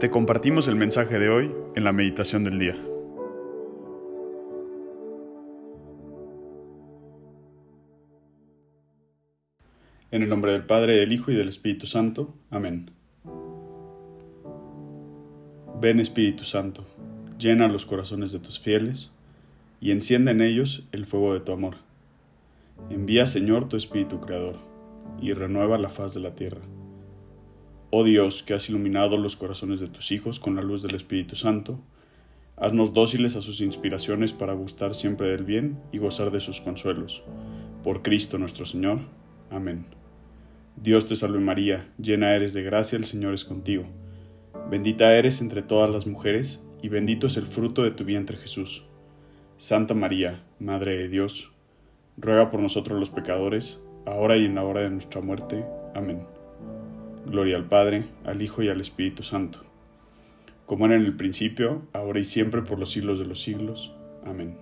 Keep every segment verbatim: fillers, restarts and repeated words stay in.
Te compartimos el mensaje de hoy en la meditación del día. En el nombre del Padre, del Hijo y del Espíritu Santo. Amén. Ven, Espíritu Santo, llena los corazones de tus fieles y enciende en ellos el fuego de tu amor. Envía, Señor, tu Espíritu Creador y renueva la faz de la tierra. Oh Dios, que has iluminado los corazones de tus hijos con la luz del Espíritu Santo, haznos dóciles a sus inspiraciones para gustar siempre del bien y gozar de sus consuelos. Por Cristo nuestro Señor. Amén. Dios te salve María, llena eres de gracia, el Señor es contigo. Bendita eres entre todas las mujeres, y bendito es el fruto de tu vientre Jesús. Santa María, Madre de Dios, ruega por nosotros los pecadores, ahora y en la hora de nuestra muerte. Amén. Gloria al Padre, al Hijo y al Espíritu Santo, como era en el principio, ahora y siempre, por los siglos de los siglos. Amén.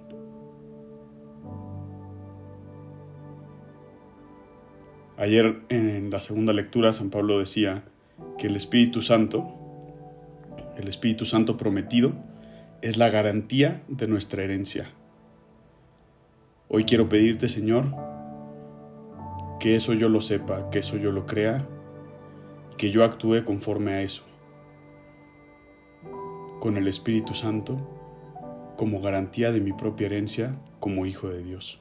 Ayer en la segunda lectura San Pablo decía que el Espíritu Santo, el Espíritu Santo prometido, es la garantía de nuestra herencia. Hoy quiero pedirte, Señor, que eso yo lo sepa, que eso yo lo crea, que yo actúe conforme a eso, con el Espíritu Santo como garantía de mi propia herencia como hijo de Dios.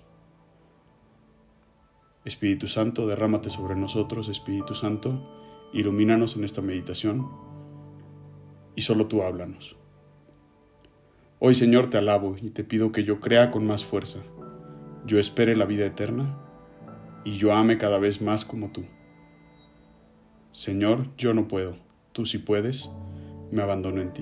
Espíritu Santo, derrámate sobre nosotros. Espíritu Santo, ilumínanos en esta meditación y solo tú háblanos. Hoy, Señor, te alabo y te pido que yo crea con más fuerza, yo espere la vida eterna y yo ame cada vez más como tú. Señor, yo no puedo, tú sí puedes, me abandono en ti.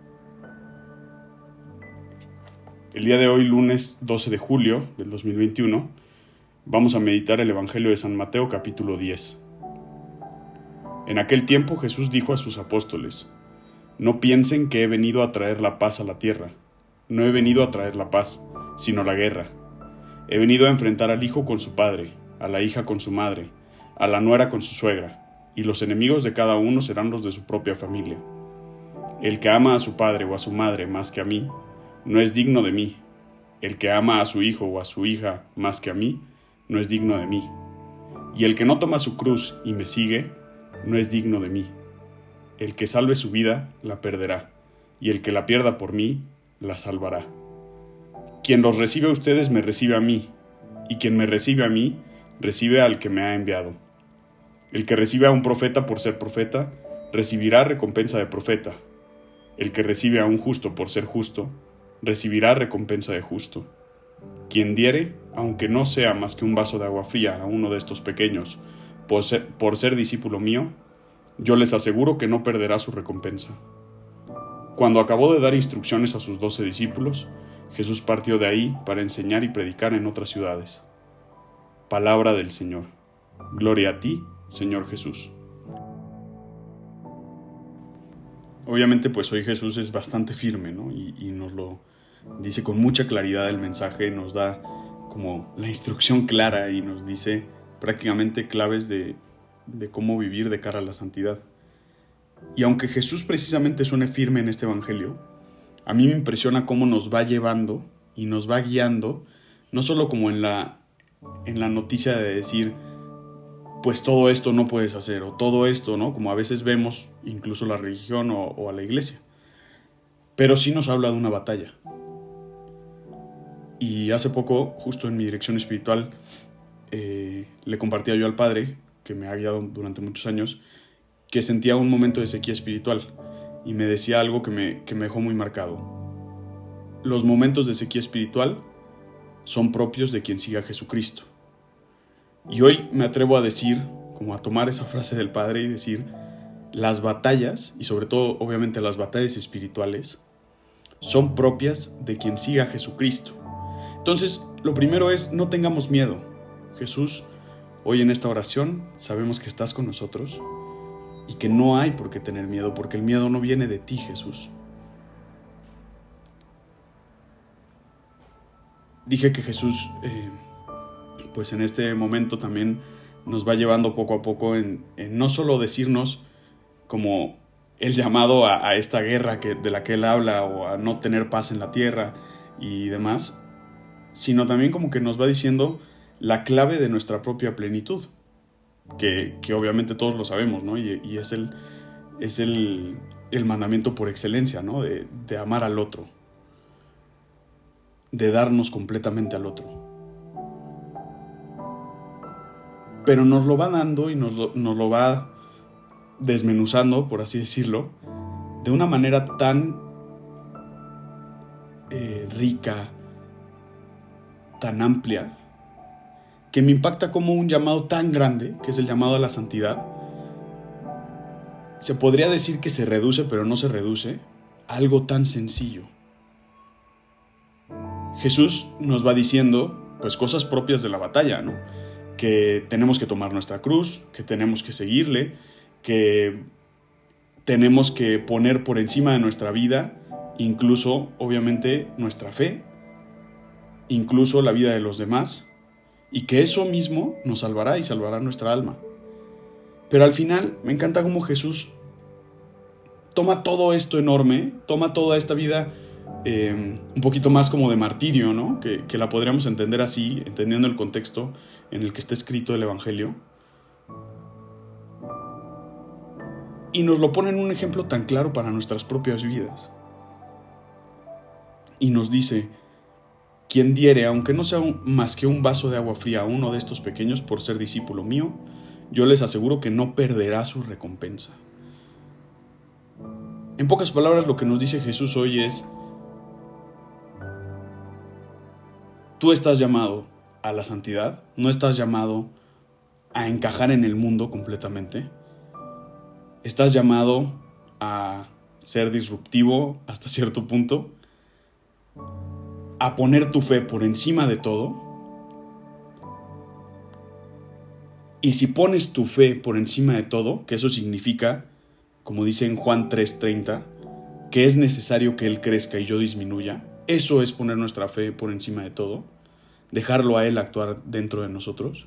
El día de hoy, lunes doce de julio del dos mil veintiuno, vamos a meditar el Evangelio de San Mateo capítulo diez. En aquel tiempo Jesús dijo a sus apóstoles: No piensen que he venido a traer la paz a la tierra. No he venido a traer la paz, sino la guerra. He venido a enfrentar al hijo con su padre, a la hija con su madre, a la nuera con su suegra, y los enemigos de cada uno serán los de su propia familia. El que ama a su padre o a su madre más que a mí, no es digno de mí. El que ama a su hijo o a su hija más que a mí, no es digno de mí. Y el que no toma su cruz y me sigue, no es digno de mí. El que salve su vida, la perderá, y el que la pierda por mí, la salvará. Quien los recibe a ustedes, me recibe a mí, y quien me recibe a mí, recibe al que me ha enviado. El que recibe a un profeta por ser profeta, recibirá recompensa de profeta. El que recibe a un justo por ser justo, recibirá recompensa de justo. Quien diere, aunque no sea más que un vaso de agua fría a uno de estos pequeños, por ser, por ser discípulo mío, yo les aseguro que no perderá su recompensa. Cuando acabó de dar instrucciones a sus doce discípulos, Jesús partió de ahí para enseñar y predicar en otras ciudades. Palabra del Señor. Gloria a ti, Señor Jesús. Obviamente, pues hoy Jesús es bastante firme, ¿no? Y, y nos lo dice con mucha claridad el mensaje, nos da como la instrucción clara y nos dice prácticamente claves de, de cómo vivir de cara a la santidad. Y aunque Jesús precisamente suene firme en este evangelio, a mí me impresiona cómo nos va llevando y nos va guiando, no solo como en la, en la noticia de decir, pues todo esto no puedes hacer, o todo esto, ¿no? Como a veces vemos incluso la religión o, o a la iglesia. Pero sí nos habla de una batalla. Y hace poco, justo en mi dirección espiritual, eh, le compartía yo al Padre, que me ha guiado durante muchos años, que sentía un momento de sequía espiritual. Y me decía algo que me, que me dejó muy marcado. Los momentos de sequía espiritual son propios de quien siga a Jesucristo. Y hoy me atrevo a decir, como a tomar esa frase del Padre y decir, las batallas, y sobre todo obviamente las batallas espirituales, son propias de quien siga a Jesucristo. Entonces, lo primero es, no tengamos miedo. Jesús, hoy en esta oración, sabemos que estás con nosotros y que no hay por qué tener miedo, porque el miedo no viene de ti, Jesús. Dije que Jesús... Eh, pues en este momento también nos va llevando poco a poco en, en no solo decirnos como el llamado a, a esta guerra que, de la que él habla, o a no tener paz en la tierra y demás, sino también como que nos va diciendo la clave de nuestra propia plenitud, que, que obviamente todos lo sabemos, ¿no? Y, y es, el, es el, el mandamiento por excelencia, ¿no? De, de amar al otro, de darnos completamente al otro. Pero nos lo va dando y nos lo, nos lo va desmenuzando, por así decirlo, de una manera tan eh, rica, tan amplia, que me impacta como un llamado tan grande, que es el llamado a la santidad, se podría decir que se reduce, pero no se reduce, a algo tan sencillo. Jesús nos va diciendo, pues, cosas propias de la batalla, ¿no? Que tenemos que tomar nuestra cruz, que tenemos que seguirle, que tenemos que poner por encima de nuestra vida, incluso, obviamente, nuestra fe, incluso la vida de los demás, y que eso mismo nos salvará y salvará nuestra alma. Pero al final me encanta cómo Jesús toma todo esto enorme, toma toda esta vida eh, un poquito más como de martirio, ¿no? Que, que la podríamos entender así, entendiendo el contexto en el que está escrito el Evangelio. Y nos lo pone en un ejemplo tan claro para nuestras propias vidas. Y nos dice: quien diere, aunque no sea un, más que un vaso de agua fría a uno de estos pequeños por ser discípulo mío, yo les aseguro que no perderá su recompensa. En pocas palabras, lo que nos dice Jesús hoy es: tú estás llamado a la santidad, no estás llamado a encajar en el mundo completamente. Estás llamado a ser disruptivo hasta cierto punto, a poner tu fe por encima de todo. Y si pones tu fe por encima de todo, que eso significa, como dice en Juan tres treinta, que es necesario que Él crezca y yo disminuya, eso es poner nuestra fe por encima de todo, dejarlo a Él actuar dentro de nosotros,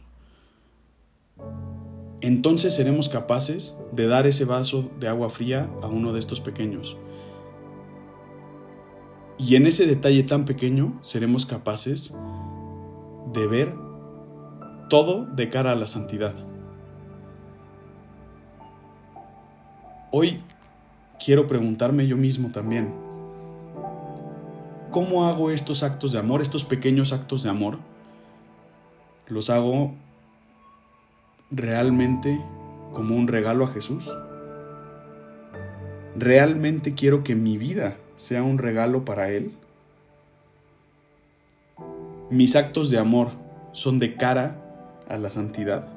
entonces seremos capaces de dar ese vaso de agua fría a uno de estos pequeños. Y en ese detalle tan pequeño seremos capaces de ver todo de cara a la santidad. Hoy quiero preguntarme yo mismo también: ¿cómo hago estos actos de amor, estos pequeños actos de amor? ¿Los hago realmente como un regalo a Jesús? ¿Realmente quiero que mi vida sea un regalo para Él? ¿Mis actos de amor son de cara a la santidad?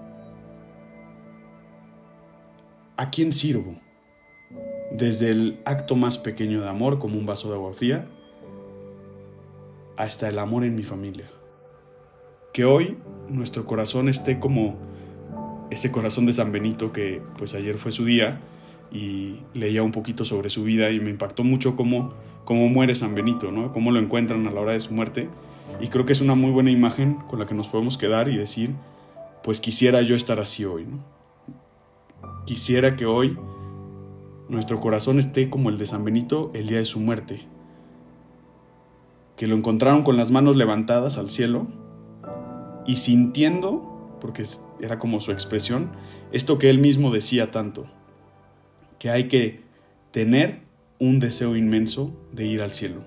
¿A quién sirvo? Desde el acto más pequeño de amor, como un vaso de agua fría, hasta el amor en mi familia. Que hoy nuestro corazón esté como ese corazón de San Benito, que pues ayer fue su día, y leía un poquito sobre su vida y me impactó mucho cómo, cómo muere San Benito, ¿no? Cómo lo encuentran a la hora de su muerte, y creo que es una muy buena imagen con la que nos podemos quedar y decir: pues quisiera yo estar así hoy, ¿no? Quisiera que hoy nuestro corazón esté como el de San Benito el día de su muerte, que lo encontraron con las manos levantadas al cielo y sintiendo, porque era como su expresión, esto que él mismo decía tanto, que hay que tener un deseo inmenso de ir al cielo.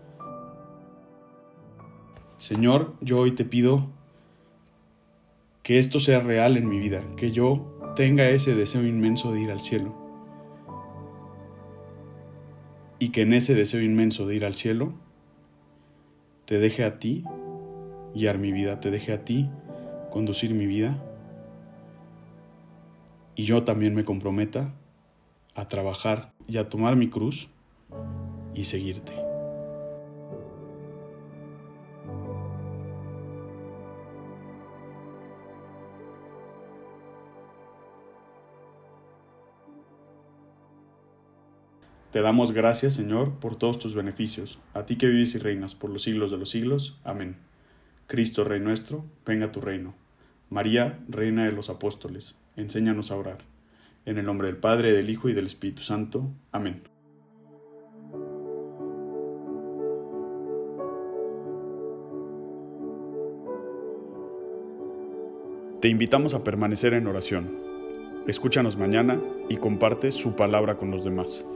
Señor, yo hoy te pido que esto sea real en mi vida, que yo tenga ese deseo inmenso de ir al cielo, y que en ese deseo inmenso de ir al cielo te deje a ti guiar mi vida, te deje a ti conducir mi vida, y yo también me comprometa a trabajar y a tomar mi cruz y seguirte. Te damos gracias, Señor, por todos tus beneficios, a ti que vives y reinas por los siglos de los siglos. Amén. Cristo, Rey nuestro, venga a tu reino. María, Reina de los Apóstoles, enséñanos a orar. En el nombre del Padre, del Hijo y del Espíritu Santo. Amén. Te invitamos a permanecer en oración. Escúchanos mañana y comparte su palabra con los demás.